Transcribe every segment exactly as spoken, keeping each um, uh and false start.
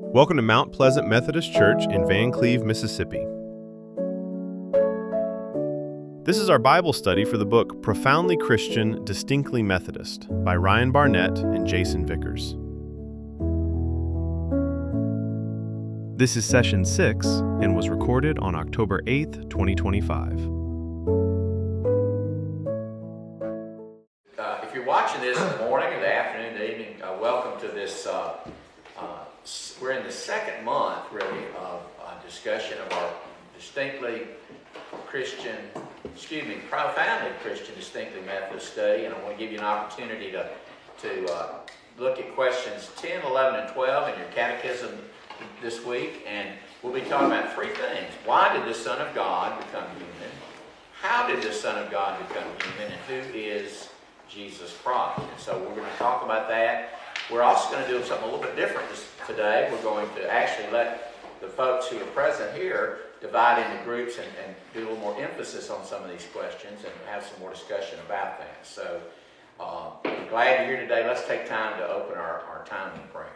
Welcome to Mount Pleasant Methodist Church in Van Cleve, Mississippi. This is our Bible study for the book Profoundly Christian, Distinctly Methodist by Ryan Barnett and Jason Vickers. This is session six and was recorded on October eighth, twenty twenty-five. Uh, if you're watching this in the morning or the afternoon, the evening, uh, welcome to this. Uh, uh, we're in the second month, really, of uh, discussion of our distinctly Christian, excuse me, profoundly Christian, distinctly Methodist study, and I want to give you an opportunity to to uh, look at questions ten, eleven, and twelve in your catechism this week, and we'll be talking about three things. Why did the Son of God become human? How did the Son of God become human? And who is Jesus Christ? And so we're going to talk about that. We're also going to do something a little bit different this, today. We're going to actually let the folks who are present here divide into groups and, and do a little more emphasis on some of these questions and have some more discussion about that. So uh, I'm glad you're here today. Let's take time to open our, our time in prayer.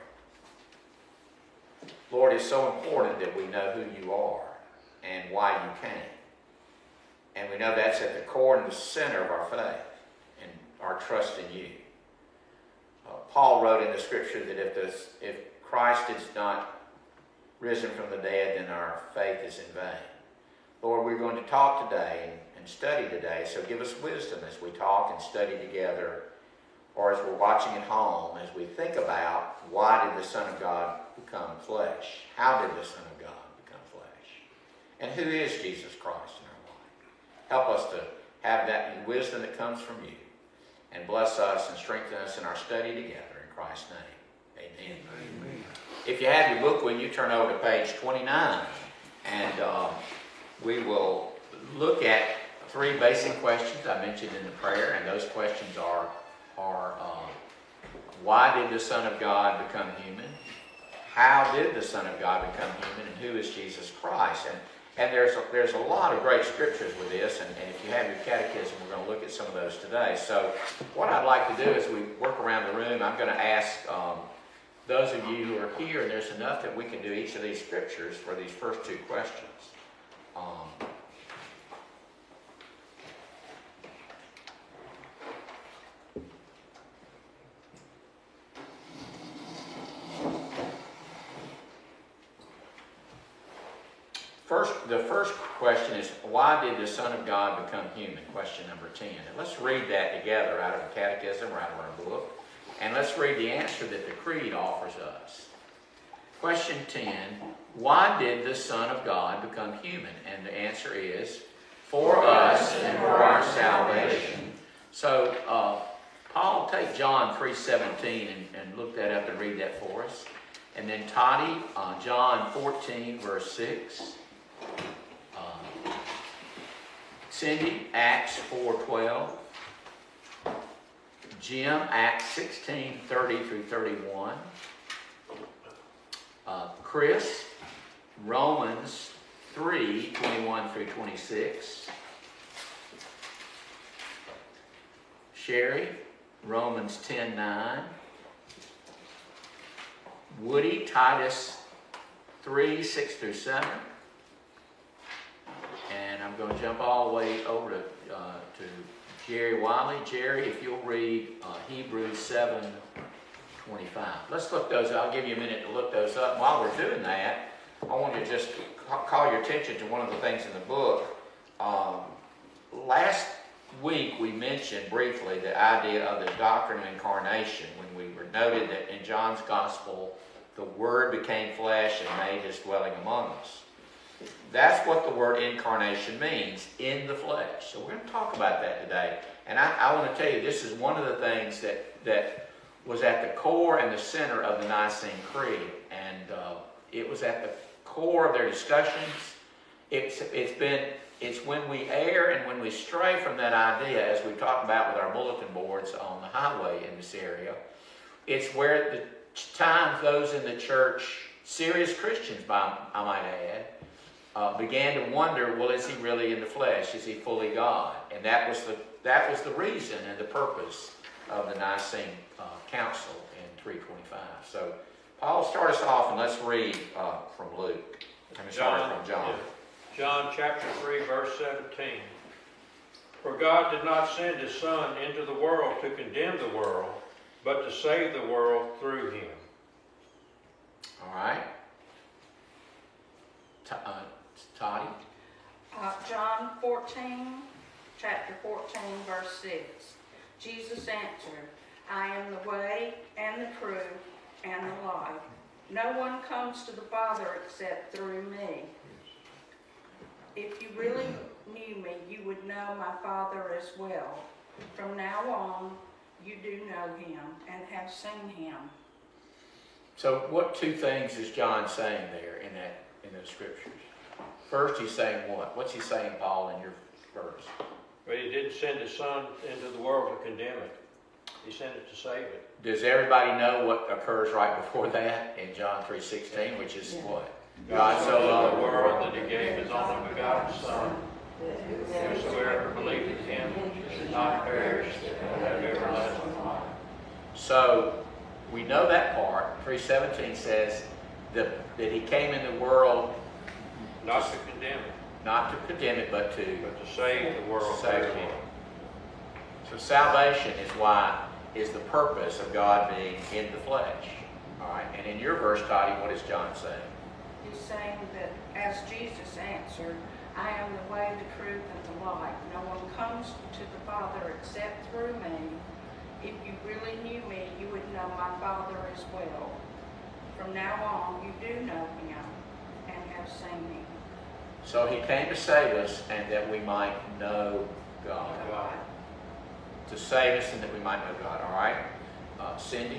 Lord, it's so important that we know who you are and why you came. And we know that's at the core and the center of our faith and our trust in you. Uh, Paul wrote in the scripture that if, this, if Christ is not risen from the dead, then our faith is in vain. Lord, we're going to talk today and, and study today, so give us wisdom as we talk and study together, or as we're watching at home, as we think about why did the Son of God become flesh? How did the Son of God become flesh? And who is Jesus Christ in our life? Help us to have that wisdom that comes from you, and bless us and strengthen us in our study together. In Christ's name, amen. Amen. If you have your book with you, turn over to page twenty-nine, and uh, we will look at three basic questions I mentioned in the prayer, and those questions are, are uh, why did the Son of God become human? How did the Son of God become human? And who is Jesus Christ? And, and there's, a, there's a lot of great scriptures with this, and, and if you have your catechism, we're going to look at some of those today. So what I'd like to do as we work around the room, I'm going to ask um, those of you who are here, and there's enough that we can do each of these scriptures for these first two questions. Um, First, the first question is, why did the Son of God become human? Question number ten. And let's read that together out of the catechism or out of our book. And let's read the answer that the Creed offers us. Question ten, why did the Son of God become human? And the answer is, for us and for our salvation. So, uh, Paul, take John three seventeen and, and look that up and read that for us. And then Toddy, uh, John fourteen, verse six. Uh, Cindy, Acts four twelve. Jim, Acts sixteen thirty through thirty-one. Uh, Chris, Romans three twenty-one through twenty-six. Sherry, Romans ten nine. Woody, Titus three six through seven. And I'm going to jump all the way over to, uh, to Jerry Wiley. Jerry, if you'll read uh, Hebrews seven twenty-five. Let's look those up. I'll give you a minute to look those up. While we're doing that, I want to just call your attention to one of the things in the book. Um, last week we mentioned briefly the idea of the doctrine of incarnation when we were noted that in John's Gospel the Word became flesh and made His dwelling among us. That's what the word incarnation means, in the flesh. So we're going to talk about that today. And I, I want to tell you, this is one of the things that, that was at the core and the center of the Nicene Creed. And uh, it was at the core of their discussions. It's, it's been, it's when we err and when we stray from that idea, as we've talked about with our bulletin boards on the highway in this area, it's where the times those in the church, serious Christians, by, I might add, Uh, began to wonder, well, is he really in the flesh? Is he fully God? And that was the that was the reason and the purpose of the Nicene uh, Council in three twenty-five. So Paul, start us off and let's read uh, from Luke. Let me start from John. Yeah. John chapter three, verse seventeen. For God did not send his Son into the world to condemn the world, but to save the world through him. All right. T- uh, Toddy? Uh, John fourteen, chapter fourteen, verse six. Jesus answered, I am the way and the truth and the life. No one comes to the Father except through me. If you really knew me, you would know my Father as well. From now on, you do know him and have seen him. So what two things is John saying there in that in those scriptures? First, he's saying what? What's he saying, Paul, in your verse? But he didn't send his Son into the world to condemn it. He sent it to save it. Does everybody know what occurs right before that in John three sixteen, which is Yeah. what? God so loved the world that he gave his only begotten Son. Whosoever believeth in him should not perish, but have everlasting life. So we know that part. three seventeen says that, that he came in the world Not to condemn it, not to condemn it, but to but to save the world save through it. him. So salvation is why is the purpose of God being in the flesh. All right. And in your verse, Toddy, what is John saying? He's saying that as Jesus answered, I am the way, the truth, and the life. No one comes to the Father except through me. If you really knew me, you would know my Father as well. From now on, you do know him and have seen him. So he came to save us and that we might know God. God. To save us and that we might know God. All right. Uh, Cindy?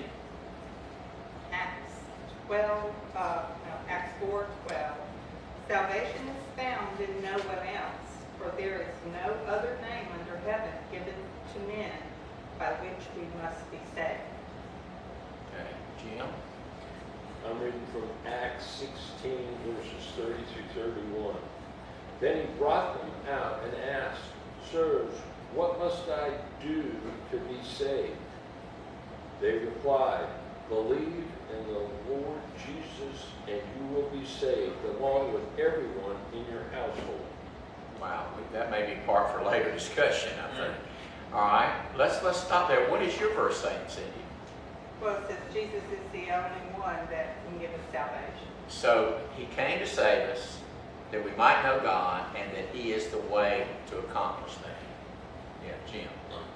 Acts twelve, uh, no, Acts four twelve. Salvation is found in no one else, for there is no other name under heaven given to men by which we must be saved. Okay. Jim? I'm reading from Acts sixteen, verses thirty through thirty-one. Then he brought them out and asked, Sirs, what must I do to be saved? They replied, Believe in the Lord Jesus, and you will be saved, along with everyone in your household. Wow. That may be part for later discussion, I think. All right. Let's, let's stop there. What is your verse saying, Cindy? Well, it says Jesus is the only one that can give us salvation. So he came to save us, that we might know God, and that he is the way to accomplish that. Yeah, Jim.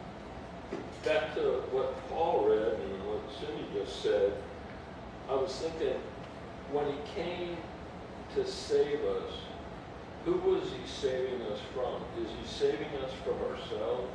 Back to what Paul read and what Cindy just said, I was thinking, when he came to save us, who was he saving us from? Is he saving us from ourselves?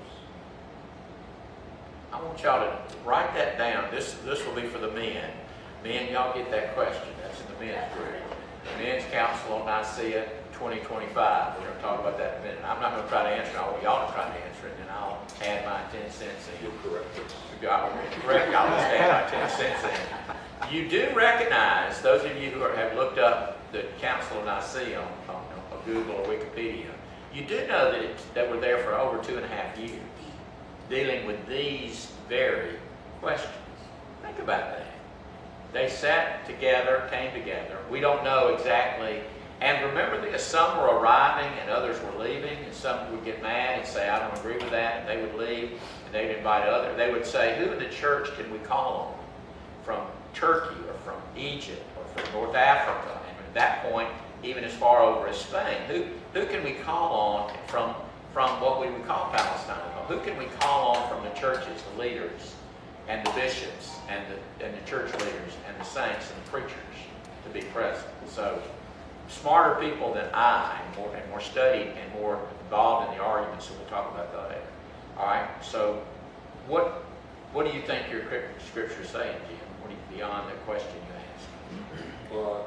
I want y'all to write that down. This this will be for the men. Men, y'all get that question. That's in the men's group. The Men's Council on Nicaea twenty twenty-five. We're going to talk about that in a minute. I'm not going to try to answer it. I want y'all to try to answer it, and then I'll add my ten cents in. You'll correct us. God, correct. I'll just add my ten cents in. You do recognize, those of you who are, have looked up the Council of Nicaea on, on, on Google or Wikipedia, you do know that, it, that we're there for over two and a half years dealing with these very questions. Think about that. They sat together, came together. We don't know exactly. And remember this, some were arriving and others were leaving, and some would get mad and say, I don't agree with that, and they would leave, and they'd invite others. They would say, who in the church can we call on? From Turkey or from Egypt or from North Africa, and at that point, even as far over as Spain. Who, who can we call on from, from what we would call Palestine? Who can we call on from the churches, the leaders, and the bishops, and the, and the church leaders, and the saints, and the preachers to be present? So, smarter people than I, and more, and more studied, and more involved in the arguments, so we'll talk about that later. All right, so what what do you think your scripture is saying, Jim? What do you, beyond the question you asked? Well,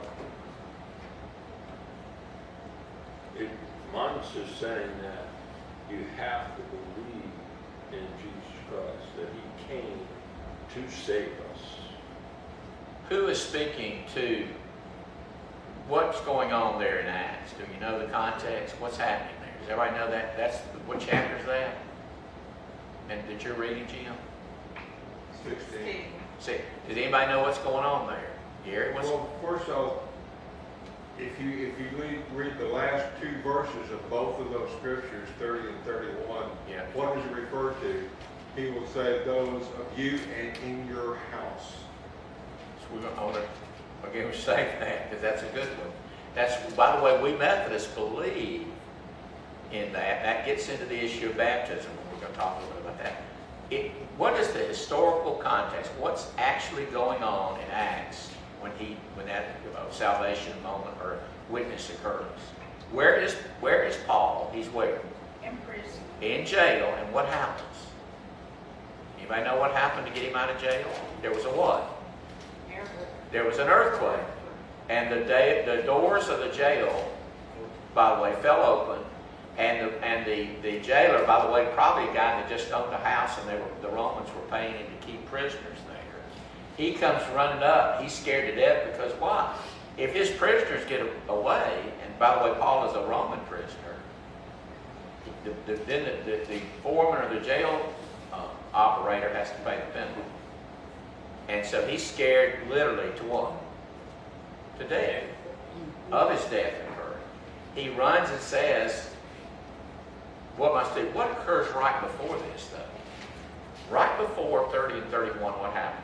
it, mine's just saying that you have to believe in Jesus Christ, that he came to save us. Who is speaking to what's going on there in Acts? Do you know the context? What's happening there? Does everybody know that? That's what chapter is that? And that you're reading, Jim? sixteen. See, does anybody know what's going on there? Gary, what's... Well, first off, if you, if you read, read the last two verses of both of those scriptures, thirty and thirty-one, Yeah. what does it refer to? He will say, those of you and in your house. So we're going to hold it. Again, we say that because that's a good one. That's, by the way, we Methodists believe in that. That gets into the issue of baptism. We're going to talk a little bit about that. It, what is the historical context? What's actually going on in Acts when he, when that uh, salvation moment or witness occurs? Where is, where is Paul? He's where? In prison. In jail. And what happens? Anybody know what happened to get him out of jail? There was a what? There was an earthquake. And the, day, the doors of the jail, by the way, fell open. And, the, and the, the jailer, by the way, probably a guy that just owned a house and they were, the Romans were paying him to keep prisoners there. He comes running up. He's scared to death because why? If his prisoners get away, and by the way, Paul is a Roman prisoner, the, the, then the, the, the foreman or the jail uh, operator has to pay the penalty. And so he's scared literally to what? To death. Of his death occurring. He runs and says, what must do? What occurs right before this, though? Right before thirty and thirty-one, what happens?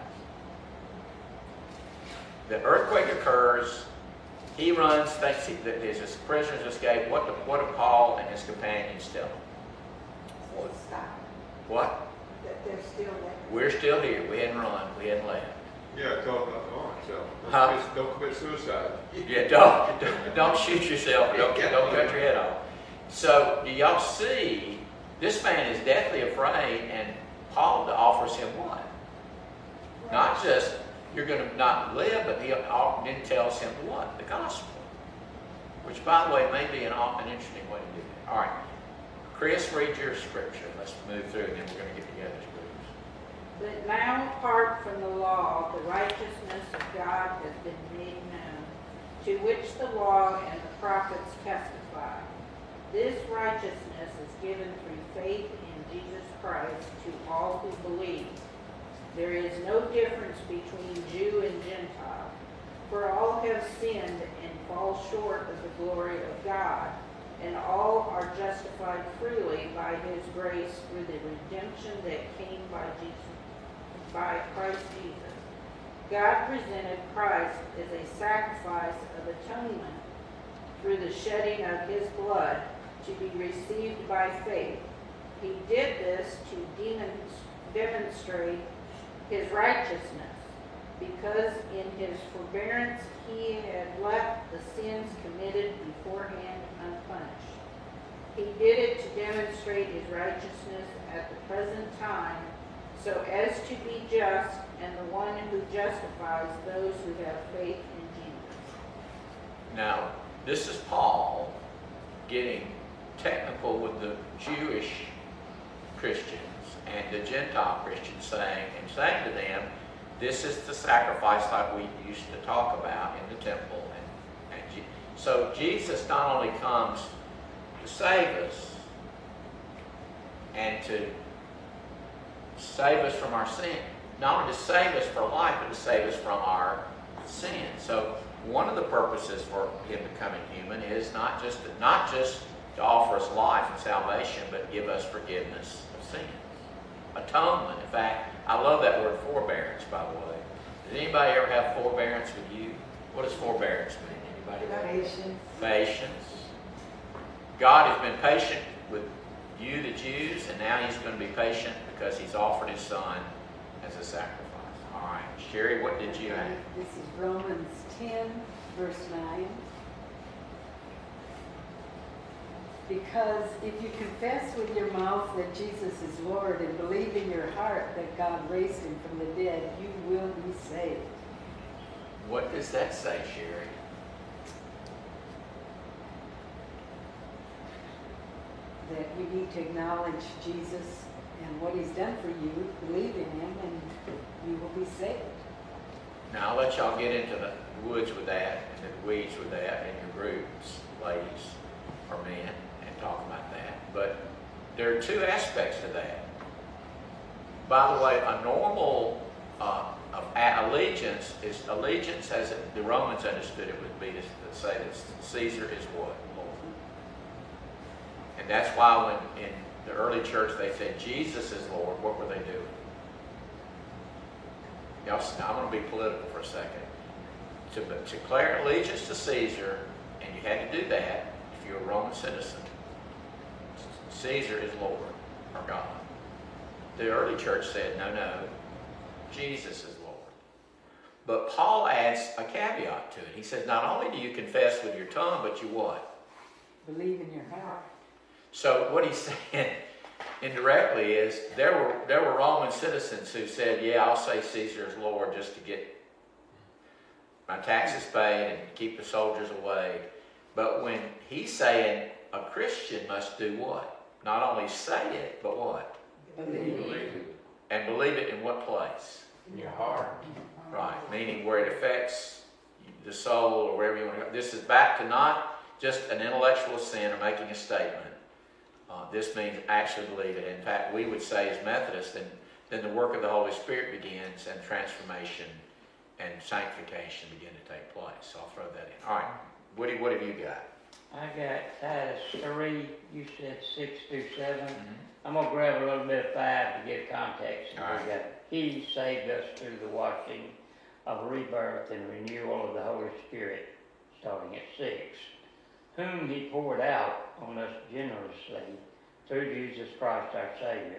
The earthquake occurs. He runs, thinks he, that his prisoners escape. What do, what do Paul and his companions tell him? What? Stop. What? That they're still there. We're still here. We hadn't run. We hadn't left. Yeah, talk about the arm, so don't, Huh? commit, don't commit suicide. Yeah, don't, don't, don't shoot yourself. Don't, don't cut your head off. So, do y'all see, this man is deathly afraid, and Paul offers him what? Not just, you're going to not live, but he then tells him what? The gospel. Which, by the way, may be an, an interesting way to do that. All right. Chris, read your scripture. Let's move through, and then we're going to get together as groups. But now, apart from the law, the righteousness of God has been made known, to which the law and the prophets testify. This righteousness is given through faith in Jesus Christ to all who believe. There is no difference between Jew and Gentile, for all have sinned and fall short of the glory of God, and all are justified freely by his grace through the redemption that came by Jesus, by Christ Jesus. God presented Christ as a sacrifice of atonement through the shedding of his blood to be received by faith. He did this to demonstrate his righteousness, because in his forbearance he had left the sins committed beforehand unpunished. He did it to demonstrate his righteousness at the present time, so as to be just and the one who justifies those who have faith in Jesus. Now, this is Paul getting technical with the Jewish Christians and the Gentile Christians, saying and saying to them, this is the sacrifice like we used to talk about in the temple. And, and Je- so Jesus not only comes to save us and to save us from our sin, not only to save us for life, but to save us from our sin. So one of the purposes for him becoming human is not just to, not just to offer us life and salvation, but give us forgiveness of sin. Atonement. In fact, I love that word forbearance, by the way. Does anybody ever have forbearance with you? What does forbearance mean? Anybody? Patience. Patience. God has been patient with you, the Jews, and now he's going to be patient because he's offered his son as a sacrifice. All right. Sherry, what did you have? This is Romans ten, verse nine. Because if you confess with your mouth that Jesus is Lord and believe in your heart that God raised him from the dead, you will be saved. What does that say, Sherry? That you need to acknowledge Jesus and what he's done for you, believe in him, and you will be saved. Now, I'll let y'all get into the woods with that and the weeds with that in your groups, ladies or men, and talk about that. But there are two aspects to that. By the way, a normal uh, of a- allegiance is allegiance, as it, the Romans understood it, would be to, to say that Caesar is what? Lord. And that's why when in the early church they said Jesus is Lord, what were they doing? Y'all, I'm going to be political for a second. To to declare allegiance to Caesar, and you had to do that if you're a Roman citizen. Caesar is Lord, or God. The early church said, no, no, Jesus is Lord. But Paul adds a caveat to it. He says, not only do you confess with your tongue, but you what? Believe in your heart. So what he's saying indirectly is there were there were Roman citizens who said, yeah, I'll say Caesar is Lord just to get my taxes paid and keep the soldiers away. But when he's saying a Christian must do what? Not only say it, but what? Believe. Believe it And believe it in what place? in your heart. Right, meaning where it affects the soul or wherever you want to go. This is back to not just an intellectual sin or making a statement. Uh, this means actually believe it. In fact, we would say as Methodists, then, then the work of the Holy Spirit begins and transformation and sanctification begin to take place. So I'll throw that in. All right, Woody, what have you got? I got Titus three, you said six through seven. Mm-hmm. I'm going to grab a little bit of five to give context. All right. We got, He saved us through the washing of rebirth and renewal of the Holy Spirit, starting at six, whom He poured out on us generously through Jesus Christ our Savior,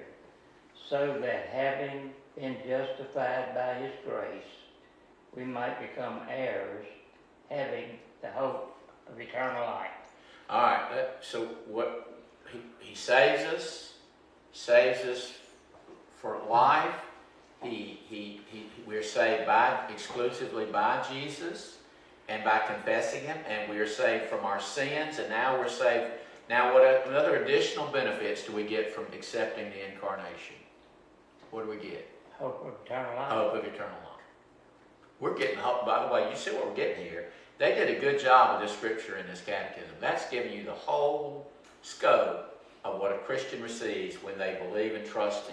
so that having been justified by His grace, we might become heirs, having the hope of eternal life. All right, that, so what, he, he saves us, saves us for life. He, he, he, we're saved by, exclusively by Jesus and by confessing Him, and we are saved from our sins, and now we're saved. Now, what other additional benefits do we get from accepting the incarnation? What do we get? Hope of eternal life. Hope of eternal life. We're getting hope. By the way, you see what we're getting here. They did a good job with this scripture in this catechism. That's giving you the whole scope of what a Christian receives when they believe and trust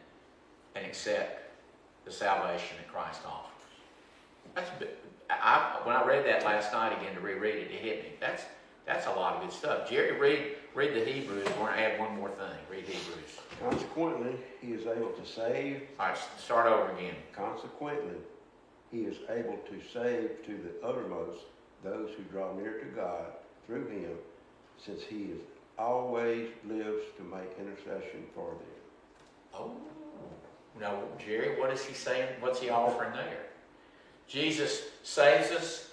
in and accept the salvation that Christ offers. That's I, when I read that last night again to reread it, it hit me. That's that's a lot of good stuff. Jerry, read read the Hebrews. We're going to add one more thing. Read Hebrews. Consequently, He is able to save. All right, start over again. Consequently, He is able to save to the uttermost those who draw near to God through Him, since He is always lives to make intercession for them. Oh, now, Jerry, what is he saying? What's he offering there? Jesus saves us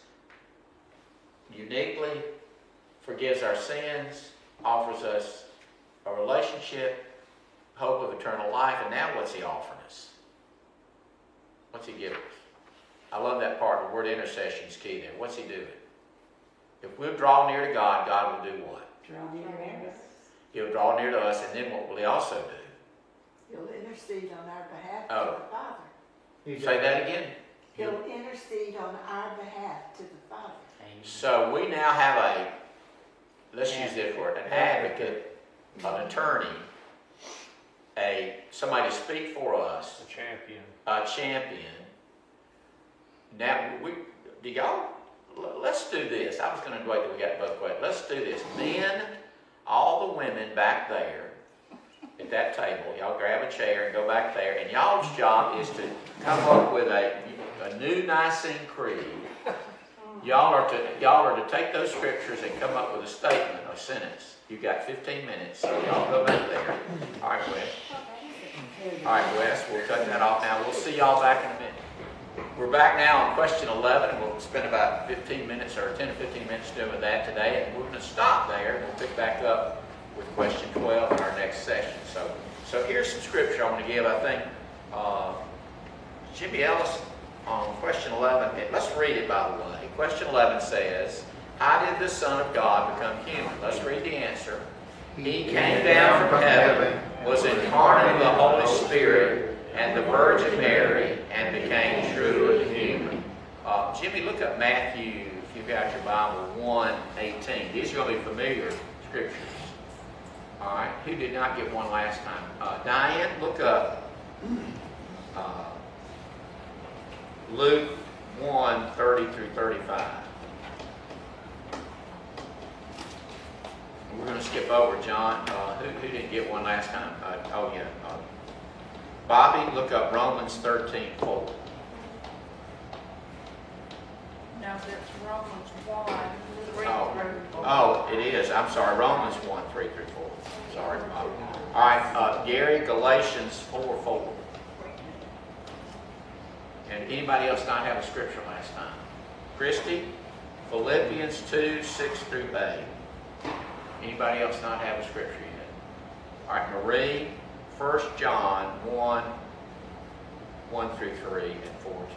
uniquely, forgives our sins, offers us a relationship, hope of eternal life, and now what's he offering us? What's he giving us? I love that part. The word intercession is key there. What's he doing? If we'll draw near to God, God will do what? Draw near to us. He'll draw near to us, and then what will he also do? He'll intercede on our behalf Oh. to the Father. Say that again. He'll intercede on our behalf to the Father. So we now have a, let's use this word, an advocate, an attorney, a somebody to speak for us, A champion. a champion. Now, we, do y'all, let's do this. I was going to wait till we got both questions. Let's do this. Men, all the women back there at that table, y'all grab a chair and go back there, and y'all's job is to come up with a, a new Nicene Creed. Y'all are to y'all are to take those scriptures and come up with a statement, a sentence. You've got fifteen minutes, so y'all go back there. All right, Wes. All right, Wes, we'll cut that off now. We'll see y'all back in a minute. We're back now on question eleven, and we'll spend about fifteen minutes or ten or fifteen minutes doing that today, and we're going to stop there, and we'll pick back up with question twelve in our next session. So, so here's some scripture I want to give. I think uh, Jimmy Ellis on question eleven. Let's read it, by the way. Question eleven says, "How did the Son of God become human?" Let's read the answer. He came down from heaven, was incarnate of the Holy Spirit and the Virgin Mary, and became truly human. Uh, Jimmy, look up Matthew, if you've got your Bible, one eighteen. These are going to be familiar scriptures. All right. Who did not get one last time? Uh, Diane, look up uh, Luke one, thirty through thirty-five. We're going to skip over, John. Uh, who, who didn't get one last time? Uh, oh, yeah. Uh, Bobby, look up Romans thirteen, four. No, that's Romans one, three Oh. through. Oh, it is. I'm sorry. Romans one, three through four. Sorry, Bobby. All right, uh, Gary, Galatians four, four. And anybody else not have a scripture last time? Christy, Philippians two, six through eight. Anybody else not have a scripture yet? All right, Marie, First John one, one through three, and four, two.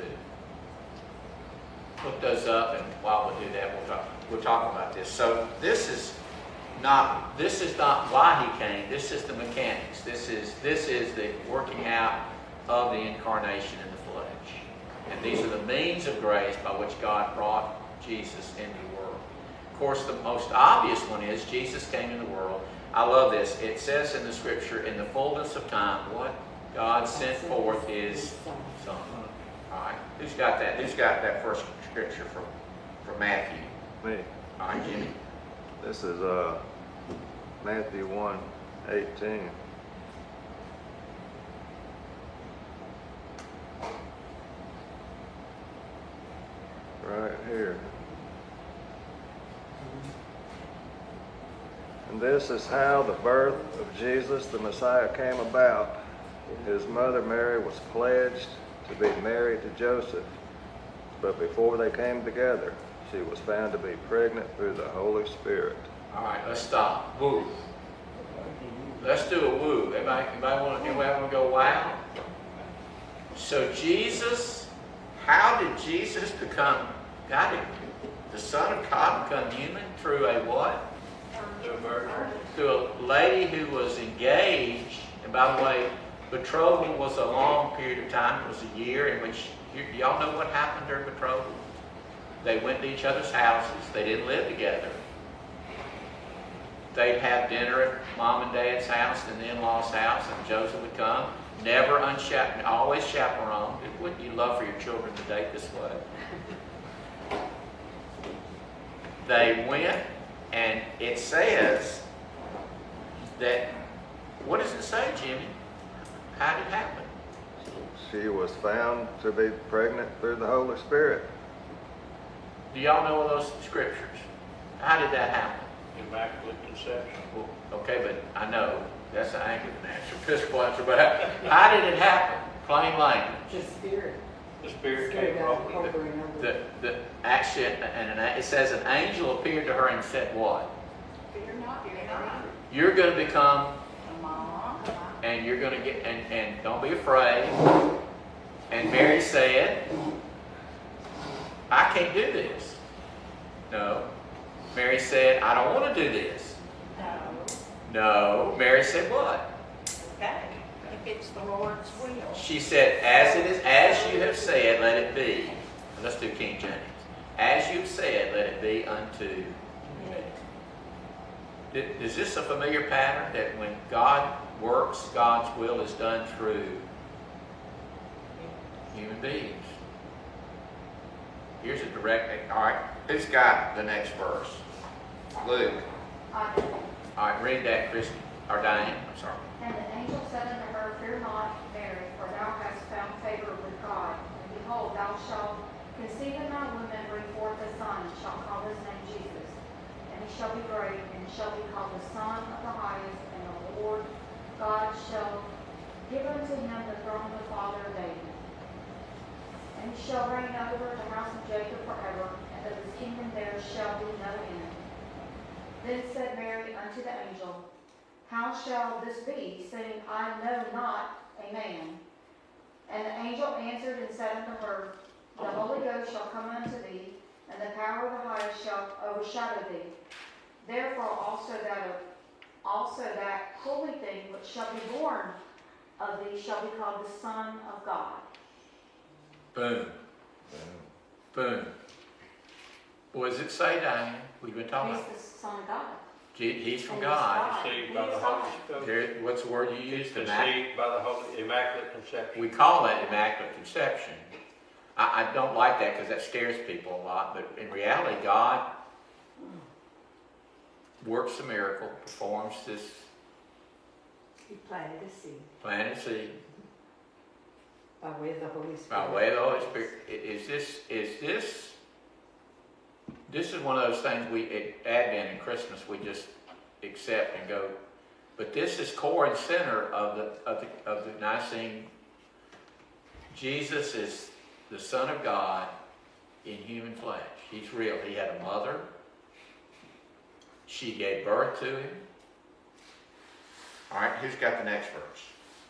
Look those up, and while we do that, we'll talk, we'll talk about this. So this is not this is not why he came. This is the mechanics. This is this is the working out of the incarnation in the flesh. And these are the means of grace by which God brought Jesus into the world. Of course, the most obvious one is Jesus came in the world. I love this. It says in the scripture, in the fullness of time, what? God sent forth his Son. All right. Who's got that? Who's got that first scripture from, from Matthew? Me. All right, Jimmy. This is uh, Matthew one, eighteen. Right here. And this is how the birth of Jesus the Messiah came about. His mother Mary was pledged to be married to Joseph, but before they came together, she was found to be pregnant through the Holy Spirit. All right, let's stop. Woo. Let's do a woo. Everybody, everybody want to anybody want to go wow? So Jesus, how did Jesus become, God, did the Son of God become human through a what? Through a virgin. Through a lady who was engaged. And by the way, betrothal was a long period of time. It was a year in which, y'all know what happened during betrothal? They went to each other's houses. They didn't live together. They'd have dinner at mom and dad's house and the in-laws' house, and Joseph would come. Never unchaperoned, always chaperoned. Wouldn't you love for your children to date this way? They went, and it says that, what does it say, Jimmy? How did it happen? She was found to be pregnant through the Holy Spirit. Do y'all know those scriptures? How did that happen? Immaculate conception. Well, okay, but I know that's an Anglican answer, Episcopal answer, but how, how did it happen? Plain language. The Spirit. The Spirit Spirit came out from covering over. The, the action, and an, it says an angel appeared to her and said what? Fear not, fear not. You're going to become, Mom. and you're going to get, and, and don't be afraid. And Mary said, I can't do this. No. Mary said, I don't want to do this. No. No. Mary said what? Okay. If it's the Lord's will. She said, as it is, as you have said, let it be. Let's do King James. As you've said, let it be unto me. Is this a familiar pattern that when God works, God's will is done through human beings? Here's a direct, all right, who's got the next verse? Luke. I do. All right, read that, Christy, or Diane, I'm sorry. And the angel said unto her, Fear not, Mary, for thou hast found favor with God. And behold, thou shalt conceive in thy womb and bring forth a son, and shalt call his name Jesus. And he shall be great, and shall be called the Son of the Highest, and the Lord God shall give unto him the throne of the father of David. And he shall reign over the house of Jacob forever, and of his kingdom there shall be no end. Then said Mary unto the angel, How shall this be, seeing I know not a man? And the angel answered and said unto her, The Holy Ghost shall come unto thee, and the power of the Highest shall overshadow thee. Therefore also that also that holy thing which shall be born of thee shall be called the Son of God. Boom. Boom. What does it say, Diane? We've been talking He's about. the Son of God. Je- He's from And God. he's Conceived by He the is Holy God. Spirit. There, what's the word you used? Immaculate. Conceived by the Holy Immaculate Conception. We call that immaculate conception. I, I don't like that because that scares people a lot, but in reality, God works a miracle, performs this He planted a seed. planted seed By way of the Holy Spirit. by way of the Holy Spirit. I- Is this, is this, this is one of those things we, at Advent and Christmas, we just accept and go. But this is core and center of the, of the, of the Nicene. Jesus is the Son of God in human flesh. He's real. He had a mother. She gave birth to him. All right, who's got the next verse?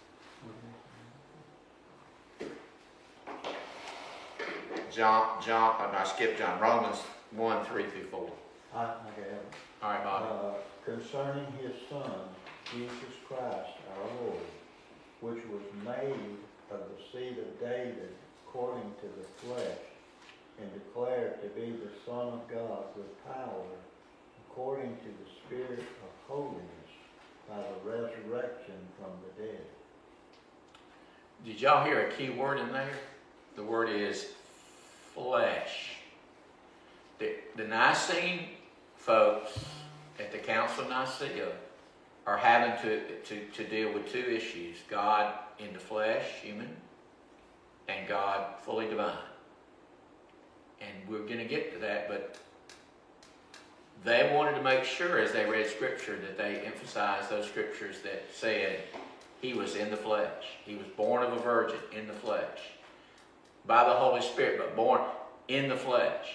John, John, oh, no, I skipped John. Romans one, three through four. I, I have it. All right, Bobby. Uh, concerning his Son, Jesus Christ, our Lord, which was made of the seed of David according to the flesh, and declared to be the Son of God with power, according to the Spirit of holiness, by the resurrection from the dead. Did y'all hear a key word in there? The word is flesh. The, the Nicene folks at the Council of Nicaea are having to, to, to deal with two issues. God in the flesh, human, and God fully divine. And we're going to get to that, but they wanted to make sure as they read Scripture that they emphasized those Scriptures that said he was in the flesh. He was born of a virgin in the flesh. By the Holy Spirit, but born in the flesh.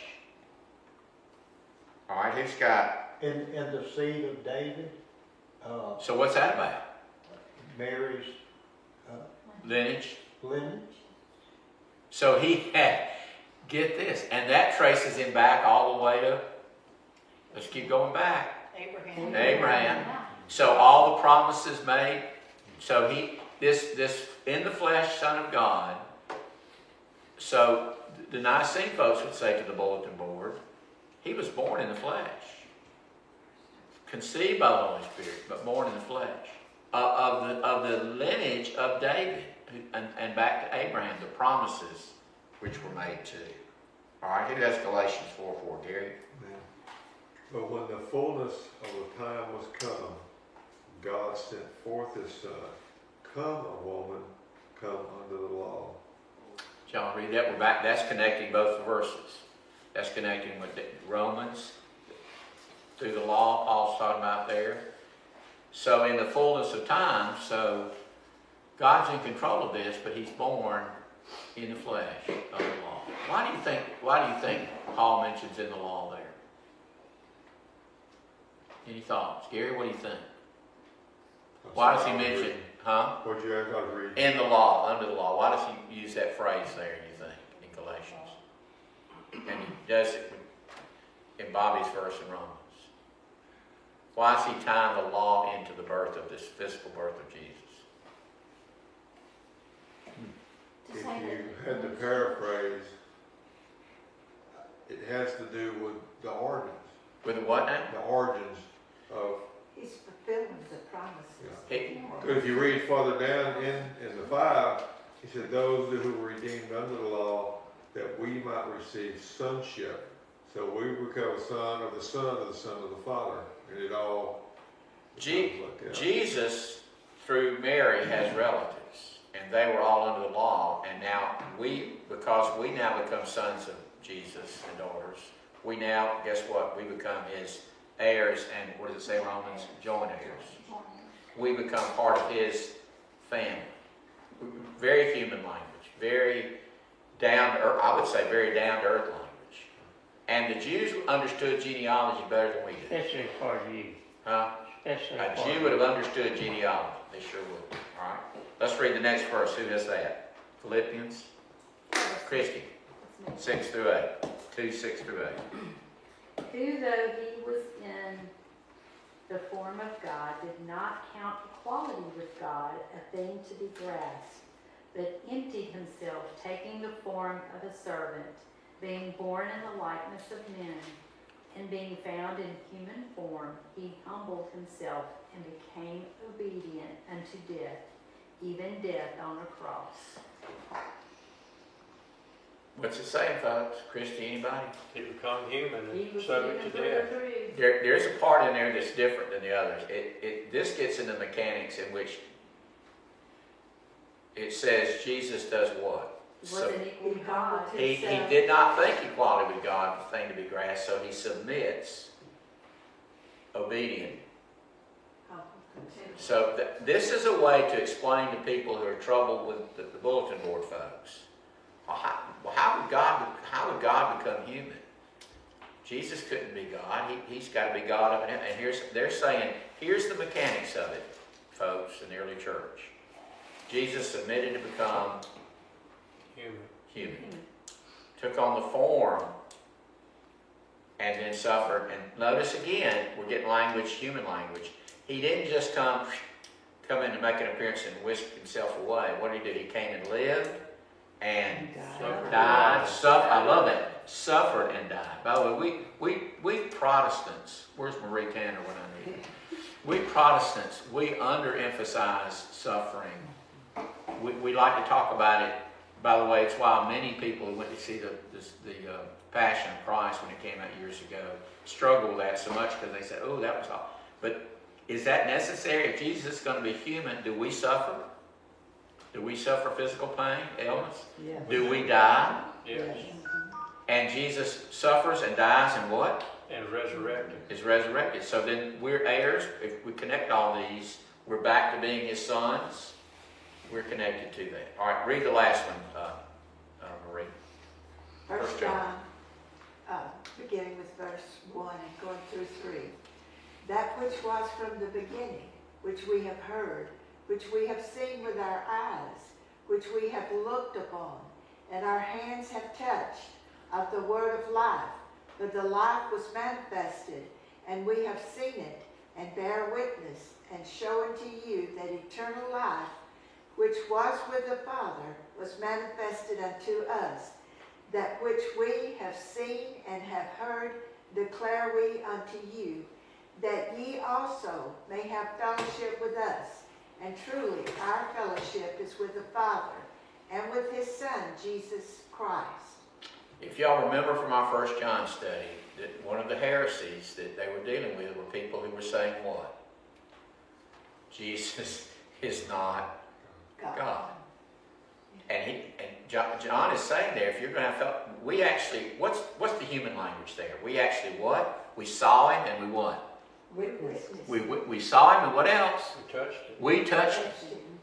All right, who's got... In, in the seed of David, uh, So what's that about? Mary's uh, Lineage. lineage. So he had, get this, and that traces him back all the way to, let's keep going back. Abraham. Abraham. So all the promises made, so he, this, this in the flesh Son of God, so the Nicene folks would say to the bulletin board, he was born in the flesh. Conceived by the Holy Spirit, but born in the flesh. Uh, of, the, of the lineage of David, and, and back to Abraham, the promises which were made to him. All right, who has Galatians four four, Gary? But when the fullness of the time was come, God sent forth his Son. Come, a woman, come under the law. Y'all read that? We're back. That's connecting both the verses. That's connecting with the Romans through the law Paul's talking about there. So in the fullness of time, so God's in control of this, but he's born in the flesh of the law. Why do you think, why do you think Paul mentions in the law there? Any thoughts? Gary, what do you think? Why does he mention, huh? What you have got to read? In the law, under the law. Why does he use that phrase there, you think, in Galatians? And he does it in Bobby's verse in Romans. Why is he tying the law into the birth of this physical birth of Jesus? If you had to paraphrase, it has to do with the origins. With the what now? The origins of... He's fulfilling the promises. He- Because if you read further down in, in the five, he said, those who were redeemed under the law, that we might receive sonship. So we become a son of the Son of the Son of the Father. And it all... Je- like that. Jesus, through Mary, has relatives. And they were all under the law. And now we, because we now become sons of Jesus and daughters, we now, guess what? We become his heirs, and what does it say, Romans? Joint heirs. We become part of his family. Very human language. Very down to earth, I would say very down to earth language. And the Jews understood genealogy better than we did. Especially for you. Huh? Especially A for Jew you. would have understood genealogy. They sure would. All right. Let's read the next verse. Who is that? Philippians. Christy. Six through eight. Two, six through eight. Who, though he was in the form of God, did not count equality with God a thing to be grasped, but emptied himself, taking the form of a servant, being born in the likeness of men, and being found in human form, he humbled himself and became obedient unto death, even death on a cross. What's it saying, folks? Christy, anybody? He become human He and was subject to human death. for the truth. There, there's a part in there that's different than the others. It, it, this gets into mechanics in which it says Jesus does what? Wasn't equal to God. He, he did not think equality with God was a thing to be grasped, so he submits, obedient. So th this is a way to explain to people who are troubled with the, the bulletin board folks. Well, how, well, how would God? How would God become human? Jesus couldn't be God. He, he's got to be God up in heaven. And here's they're saying, here's the mechanics of it, folks, in the early church. Jesus submitted to become Human. human, took on the form, and then suffered. And notice again, we're getting language, human language. He didn't just come, come in to make an appearance and whisk himself away. What did he do? He came and lived and Suffered. died. Suffered. I love that. Suffered and died. By the way, we, we, we Protestants, where's Marie Tanner when I need her? We Protestants, we underemphasize suffering. We, we like to talk about it. By the way, it's why many people who went to see the, this, the uh, Passion of Christ when it came out years ago struggle with that so much because they said, oh, that was all. But is that necessary? If Jesus is going to be human, do we suffer? Do we suffer physical pain, illness? Yes. Do we die? Yes. And Jesus suffers and dies and what? And resurrected. Is resurrected. So then we're heirs. If we connect all these, we're back to being his sons. We're connected to that. All right, read the last one, uh, uh, Marie. First John, uh, beginning with verse one and going through three. That which was from the beginning, which we have heard, which we have seen with our eyes, which we have looked upon, and our hands have touched, of the word of life. But the life was manifested, and we have seen it, and bear witness, and show unto you that eternal life, which was with the Father, was manifested unto us. That which we have seen and have heard, declare we unto you, that ye also may have fellowship with us. And truly, our fellowship is with the Father and with his Son, Jesus Christ. If y'all remember from our First John study, that one of the heresies that they were dealing with were people who were saying what? Jesus is not God. God. And he and John, John is saying there, if you're going to have, we actually, what's what's the human language there? We actually what? We saw him and we what? Witness. We, we, we saw him and what else? We touched it. We touched him.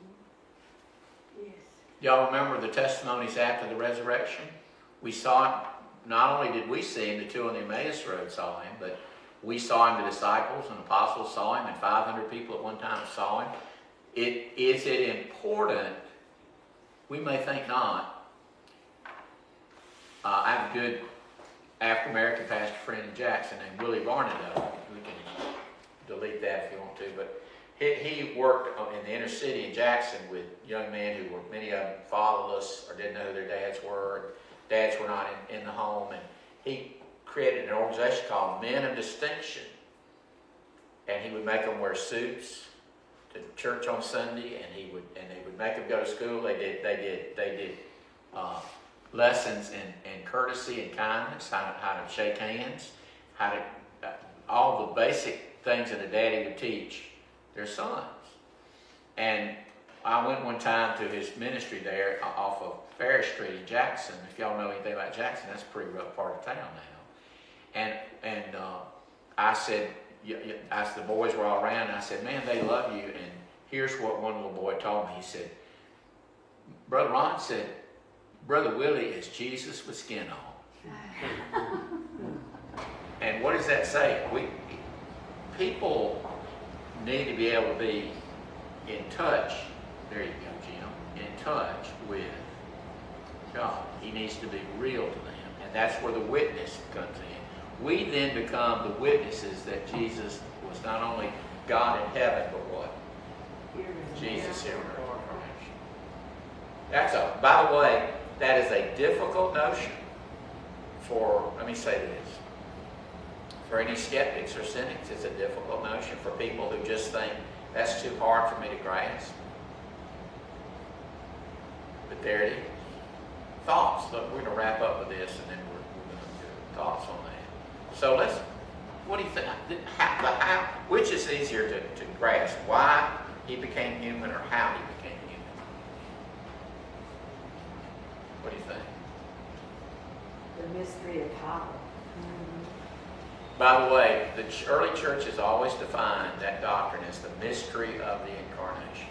Yes. Y'all remember the testimonies after the resurrection? We saw him, not only did we see him, the two on the Emmaus Road saw him, but we saw him, the disciples and apostles saw him, and five hundred people at one time saw him. It, is it important? We may think not. Uh, I have a good African-American pastor friend in Jackson named Willie Barnado. We can delete that if you want to, but he, he worked in the inner city in Jackson with young men who were, many of them fatherless or didn't know who their dads were. Dads were not in, in the home, and he created an organization called Men of Distinction, and he would make them wear suits to church on Sunday, and he would and they would make them go to school. They did they did they did uh, lessons in, in courtesy and kindness, how to, how to shake hands, how to uh, all the basic things that a daddy would teach their sons. And I went one time to his ministry there off of Ferris Street in Jackson. If y'all know anything about Jackson, that's a pretty rough part of town now. And and uh, I said, I said, the boys were all around, and I said, man, they love you. And here's what one little boy told me. He said, Brother Ron said, Brother Willie is Jesus with skin on. And what does that say? We people need to be able to be in touch. There you go, Jim. In touch with God. He needs to be real to them. And that's where the witness comes in. We then become the witnesses that Jesus was not only God in heaven, but what? Jesus here on earth. That's a, by the way, that is a difficult notion for, let me say this, for any skeptics or cynics. It's a difficult notion for people who just think that's too hard for me to grasp. But there it is. thoughts. Look, we're going to wrap up with this, and then we're, we're going to do thoughts on that. So let's, what do you think? How, how, which is easier to, to grasp? Why he became human or how he became human? What do you think? The mystery of how. By the way, the ch- early church has always defined that doctrine as the mystery of the incarnation.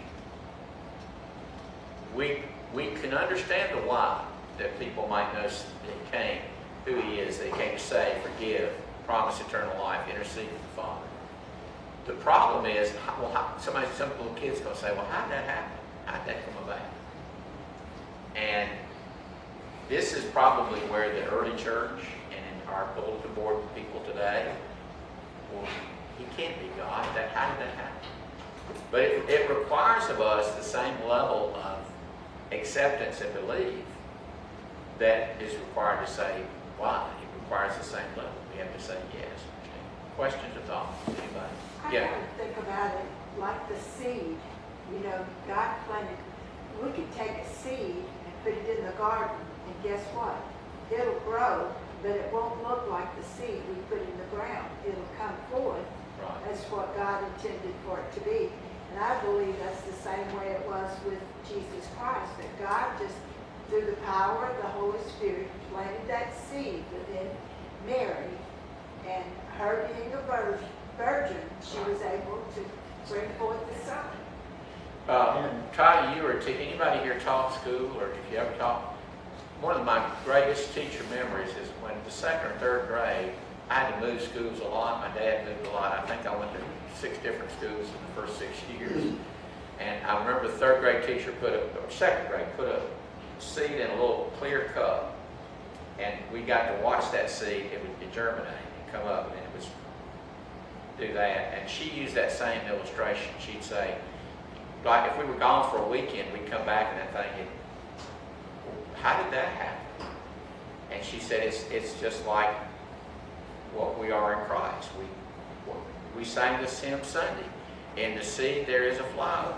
We, we can understand the why, that people might know that he came, who he is, that he came to save, forgive, promise eternal life, intercede with the Father. The problem is, how, well, how, somebody, some little kid's going to say, well, how did that happen? How did that come about? And this is probably where the early church and in our bulletin board people today, well, he can't be God. That, how did that happen? But it, it requires of us the same level of acceptance and belief that is required to say why. It requires the same level. We have to say yes. Questions or thoughts? Anybody? I Yeah. kind of think about it like the seed. You know, God planted, we could take a seed and put it in the garden, and guess what? It'll grow, but it won't look like the seed we put in the ground. It'll come forth. Right. That's what God intended for it to be. And I believe that's the same way it was with Jesus Christ, that God just, through the power of the Holy Spirit, planted that seed within Mary, and her being a virgin, virgin she was able to bring forth the Son. Uh, Ty, you or t- anybody here taught school, or if you ever taught? One of my greatest teacher memories is when the second or third grade, I had to move schools a lot. My dad moved a lot. I think I went to six different schools in the first six years. And I remember the third grade teacher put a, or second grade, put a seed in a little clear cup. And we got to watch that seed. It would germinate and come up, and it was do that. And she used that same illustration. She'd say, like if we were gone for a weekend, we'd come back and that thing, it, how did that happen? And she said, it's it's just like what we are in Christ. We we sang this hymn Sunday. In the seed there is a flower.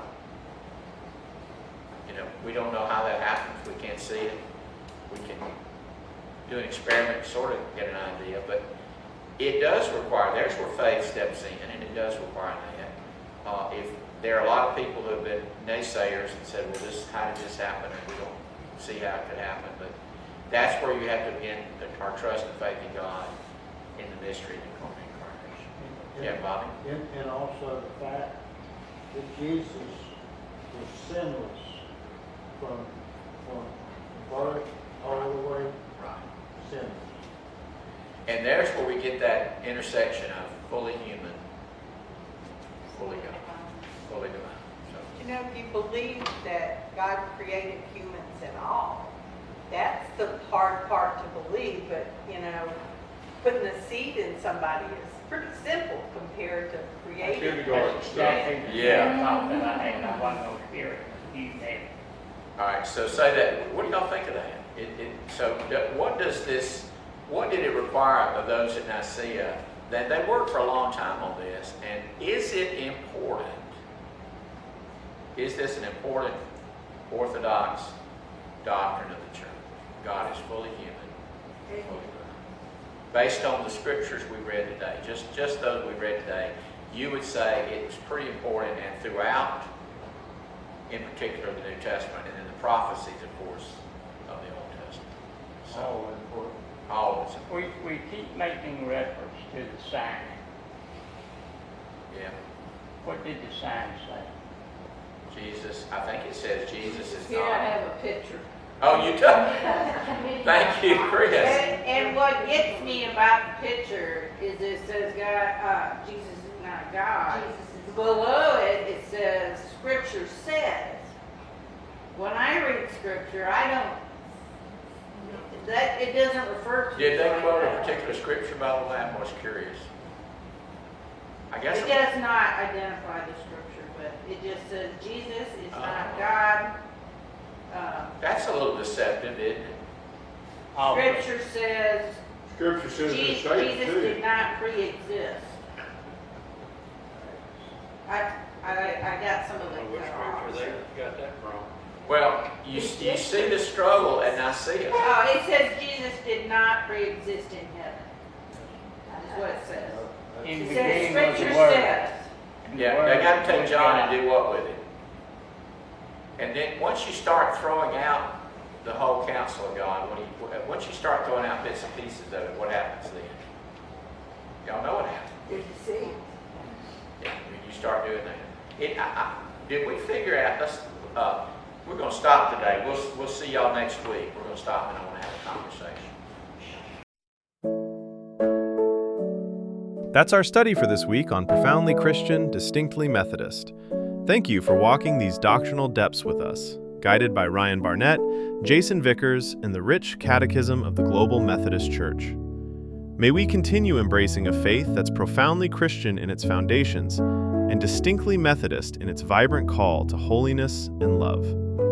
You know, we don't know how that happens. We can't see it. We can do an experiment, sort of get an idea, but it does require, there's where faith steps in, and it does require that. Uh, if there are a lot of people who have been naysayers and said, well, this, how did this happen? And we don't see how it could happen, but that's where you have to begin our trust and faith in God in the mystery of the incarnation. And, Yeah, Bobby? And, and also the fact that Jesus was sinless from, from birth all the way Right. sinless. And there's where we get that intersection of fully human, fully God, fully divine. So, You know, if you believe that God created humans at all, that's the hard part to believe, but, you know, putting a seed in somebody is pretty simple compared to creating. Kindergarten stuff. Yeah. Thought that I had, I wasn't no spirit, you had. all right, so say that. What do y'all think of that? It, it, so th- what does this, what did it require of those at Nicaea? That they worked for a long time on this, and is it important? Is this an important orthodox doctrine of the church? God is fully human, fully divine. Based on the scriptures we read today, just, just those we read today, you would say it was pretty important, and throughout, in particular, the New Testament, and then the prophecies, of course, of the Old Testament. So, All important. all of it. We, we keep making reference to the sign. Yeah. What did the sign say? Jesus, I think it says Jesus is Here I not. have a picture. Oh, you do? Thank you, Chris. And, and what gets me about the picture is it says God, uh, Jesus is not God. Jesus is Below it, it says Scripture says. When I read Scripture, I don't, that, it doesn't refer to. Did it they like quote a that. particular scripture, by the way? I'm most curious. I guess. It does not identify the Scripture, but it just says Jesus is not God. Um, That's a little deceptive, isn't it? All of it. Scripture says Scripture says Je- it's safe Jesus too. did not pre-exist. I, I, I got some of I it. don't know which cut off. scripture they got that from. Well, you, you see the struggle at Nicaea. Oh, it says Jesus did not pre-exist in heaven. That's what it says. In the It says, beginning was the Scripture Word. says. Yeah, they got to take John and do what with it? And then once you start throwing out the whole counsel of God, when you, once you start throwing out bits and pieces of it, what happens then? Y'all know what happens. Did you see? Yeah, when you start doing that. It, I, I, did we figure out, let's, uh, we're going to stop today. We'll, we'll see y'all next week. We're going to stop and I want to have a conversation. That's our study for this week on Profoundly Christian, Distinctly Methodist. Thank you for walking these doctrinal depths with us, guided by Ryan Barnett, Jason Vickers, and the rich catechism of the Global Methodist Church. May we continue embracing a faith that's profoundly Christian in its foundations and distinctly Methodist in its vibrant call to holiness and love.